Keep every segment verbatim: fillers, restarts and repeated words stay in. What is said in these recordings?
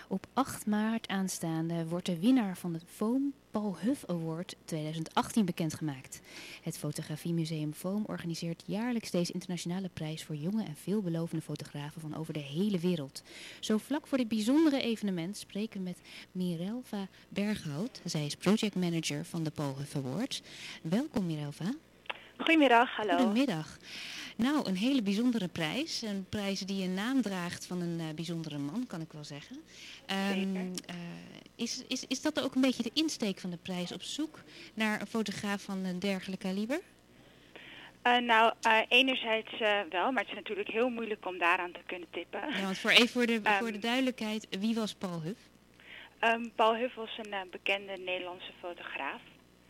Op acht maart aanstaande wordt de winnaar van het Foam Paul Huff Award tweeduizend achttien bekendgemaakt. Het Fotografiemuseum Foam organiseert jaarlijks deze internationale prijs voor jonge en veelbelovende fotografen van over de hele wereld. Zo vlak voor dit bijzondere evenement spreken we met Mirelva Berghout. Zij is projectmanager van de Paul Huff Award. Welkom Mirelva. Goedemiddag, hallo. Goedemiddag. Nou, een hele bijzondere prijs. Een prijs die een naam draagt van een uh, bijzondere man, kan ik wel zeggen. Um, uh, is, is, is dat ook een beetje de insteek van de prijs? Op zoek naar een fotograaf van een dergelijk kaliber? Uh, nou, uh, enerzijds uh, wel, maar het is natuurlijk heel moeilijk om daaraan te kunnen tippen. Ja, want voor, even voor de, um, voor de duidelijkheid, wie was Paul Huff? Um, Paul Huff was een uh, bekende Nederlandse fotograaf.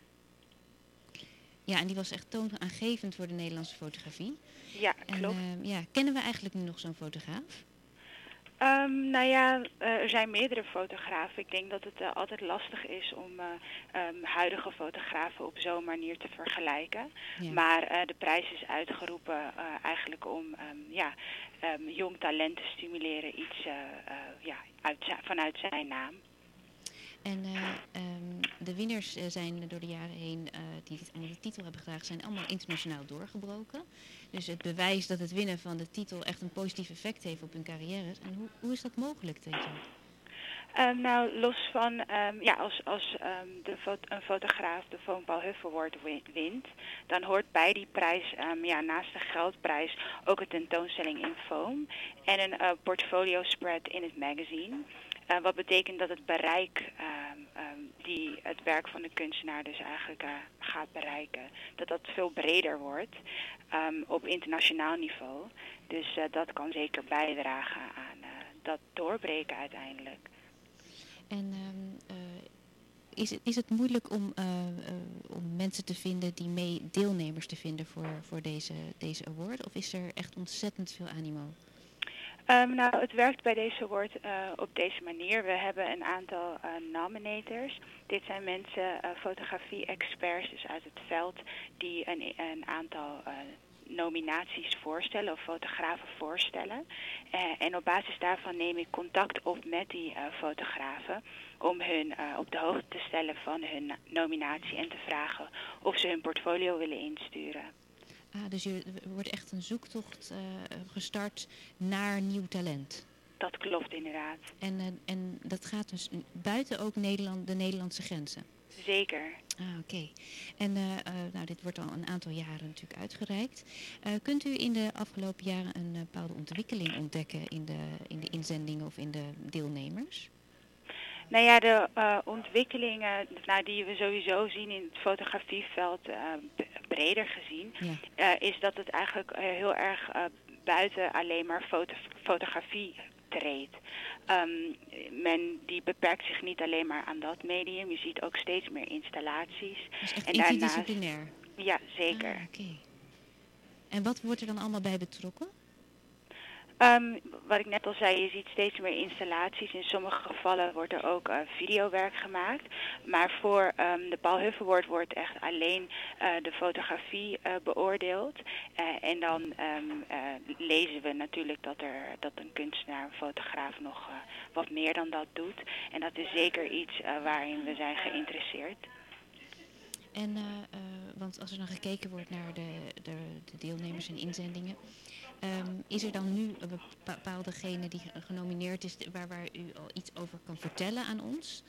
Ja, en die was echt toonaangevend voor de Nederlandse fotografie. Ja, klopt. En, uh, ja, kennen we eigenlijk nu nog zo'n fotograaf? Um, nou ja, uh, er zijn meerdere fotografen. Ik denk dat het uh, altijd lastig is om uh, um, huidige fotografen op zo'n manier te vergelijken. Ja. Maar uh, de prijs is uitgeroepen uh, eigenlijk om um, ja, um, jong talent te stimuleren, iets uh, uh, ja, uit, vanuit zijn naam. En uh, um, de winnaars uh, zijn door de jaren heen, uh, die het onder de titel hebben gedragen, zijn allemaal internationaal doorgebroken. Dus het bewijst dat het winnen van de titel echt een positief effect heeft op hun carrières. En hoe, hoe is dat mogelijk, denk je? Um, nou, los van, um, ja, als, als um, de fo- een fotograaf de Foam Paul Huff Award wint, dan hoort bij die prijs, um, ja, naast de geldprijs, ook een tentoonstelling in foam en een uh, portfolio spread in het magazine. Uh, wat betekent dat het bereik um, um, die het werk van de kunstenaar dus eigenlijk uh, gaat bereiken, dat dat veel breder wordt um, op internationaal niveau. Dus uh, dat kan zeker bijdragen aan uh, dat doorbreken uiteindelijk. En um, uh, is, het, is het moeilijk om, uh, uh, om mensen te vinden die mee deelnemers te vinden voor, voor deze, deze award? Of is er echt ontzettend veel animo? Um, nou, het werkt bij deze award uh, op deze manier. We hebben een aantal uh, nominators. Dit zijn mensen, uh, fotografie-experts, dus uit het veld, die een, een aantal uh, nominaties voorstellen of fotografen voorstellen. Uh, en op basis daarvan neem ik contact op met die uh, fotografen om hun uh, op de hoogte te stellen van hun nominatie en te vragen of ze hun portfolio willen insturen. Ah, dus er wordt echt een zoektocht uh, gestart naar nieuw talent. Dat klopt inderdaad. En, uh, en dat gaat dus buiten ook Nederland, de Nederlandse grenzen? Zeker. Ah, oké. Okay. En uh, uh, nou, dit wordt al een aantal jaren natuurlijk uitgereikt. Uh, kunt u in de afgelopen jaren een uh, bepaalde ontwikkeling ontdekken in de, in de inzendingen of in de deelnemers? Nou ja, de uh, ontwikkelingen nou, die we sowieso zien in het fotografieveld, uh, b- breder gezien, ja. uh, is dat het eigenlijk uh, heel erg uh, buiten alleen maar foto- fotografie treedt. Um, men die beperkt zich niet alleen maar aan dat medium, je ziet ook steeds meer installaties. Dus echt en interdisciplinair? Daarnaast, ja, zeker. Ah, oké. Okay. En wat wordt er dan allemaal bij betrokken? Um, wat ik net al zei, je ziet steeds meer installaties. In sommige gevallen wordt er ook uh, videowerk gemaakt. Maar voor um, de Paul Huff Award wordt echt alleen uh, de fotografie uh, beoordeeld. Uh, en dan um, uh, lezen we natuurlijk dat, er, dat een kunstenaar, een fotograaf nog uh, wat meer dan dat doet. En dat is zeker iets uh, waarin we zijn geïnteresseerd. En, uh, uh, want als er dan gekeken wordt naar de, de, de deelnemers en inzendingen, um, is er dan nu een bepaaldegene die genomineerd is waar, waar u al iets over kan vertellen aan ons?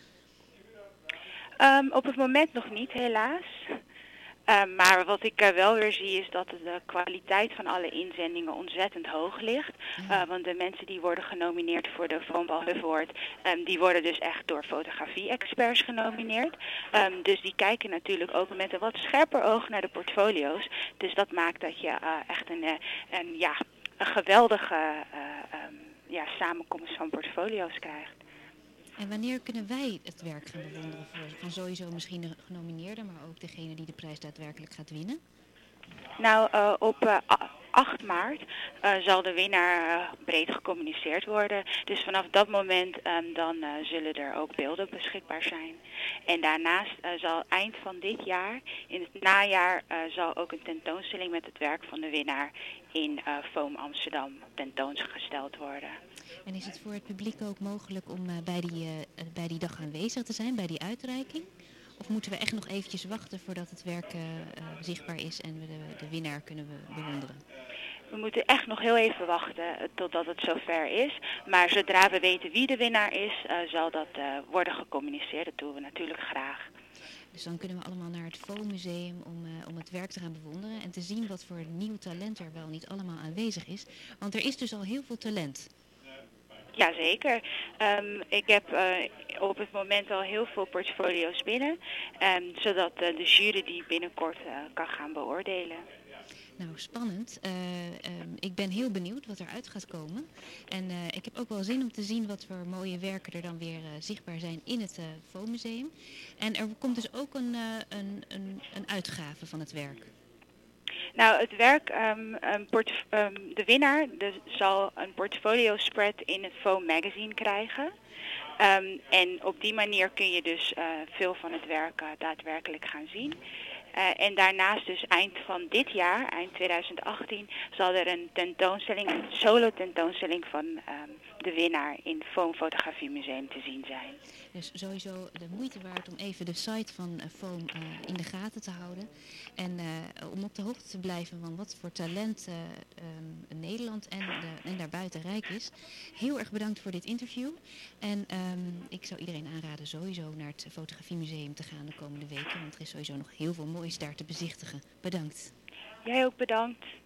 Um, op het moment nog niet, helaas. Uh, maar wat ik uh, wel weer zie is dat de kwaliteit van alle inzendingen ontzettend hoog ligt. Uh, want de mensen die worden genomineerd voor de Foam Paul Huff Award, um, die worden dus echt door fotografie-experts genomineerd. Um, dus die kijken natuurlijk ook met een wat scherper oog naar de portfolio's. Dus dat maakt dat je uh, echt een, uh, een, ja, een geweldige uh, um, ja, samenkomst van portfolio's krijgt. En wanneer kunnen wij het werk gaan bewonderen voor, van sowieso misschien de genomineerde, maar ook degene die de prijs daadwerkelijk gaat winnen? Nou, uh, op uh, acht maart uh, zal de winnaar uh, breed gecommuniceerd worden. Dus vanaf dat moment um, dan uh, zullen er ook beelden beschikbaar zijn. En daarnaast uh, zal eind van dit jaar, in het najaar, uh, zal ook een tentoonstelling met het werk van de winnaar in uh, Foam Amsterdam tentoongesteld worden. En is het voor het publiek ook mogelijk om uh, bij, die, uh, bij die dag aanwezig te zijn, bij die uitreiking? Of moeten we echt nog eventjes wachten voordat het werk uh, uh, zichtbaar is en we de, de winnaar kunnen we bewonderen? We moeten echt nog heel even wachten uh, totdat het zover is. Maar zodra we weten wie de winnaar is, uh, zal dat uh, worden gecommuniceerd. Dat doen we natuurlijk graag. Dus dan kunnen we allemaal naar het Foammuseum om, uh, om het werk te gaan bewonderen en te zien wat voor nieuw talent er wel niet allemaal aanwezig is. Want er is dus al heel veel talent. Jazeker. Um, ik heb uh, op het moment al heel veel portfolio's binnen, um, zodat uh, de jury die binnenkort uh, kan gaan beoordelen. Nou, spannend. Uh, um, ik ben heel benieuwd wat eruit gaat komen. En uh, ik heb ook wel zin om te zien wat voor mooie werken er dan weer uh, zichtbaar zijn in het uh, Foammuseum. En er komt dus ook een, uh, een, een, een uitgave van het werk. Nou, het werk, um, um, port- um, de winnaar de, zal een portfolio spread in het Foam magazine krijgen. Um, en op die manier kun je dus uh, veel van het werk uh, daadwerkelijk gaan zien. Uh, en daarnaast dus eind van dit jaar, eind twintig achttien, zal er een tentoonstelling, een solo tentoonstelling van um, de winnaar in het Foam Fotografie Museum te zien zijn. Dus sowieso de moeite waard om even de site van uh, Foam uh, in de gaten te houden. En uh, om op de hoogte te blijven van wat voor talent uh, um, Nederland en, de, en daarbuiten rijk is. Heel erg bedankt voor dit interview. En um, ik zou iedereen aanraden sowieso naar het Fotografiemuseum te gaan de komende weken. Want er is sowieso nog heel veel moois daar te bezichtigen. Bedankt. Jij ook bedankt.